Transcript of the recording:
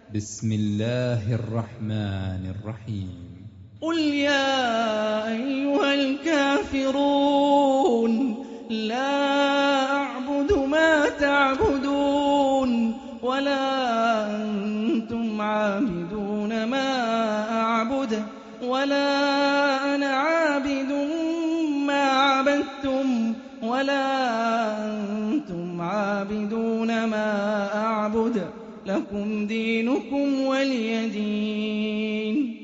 بسم الله الرحمن الرحيم قل يا أيها الكافرون لا أعبد ما تعبدون ولا أنتم عابدون ما أعبد ولا أنا عابد ما عبدتم ولا أنتم عابدون ما أعبد لكم دينكم ولي دين.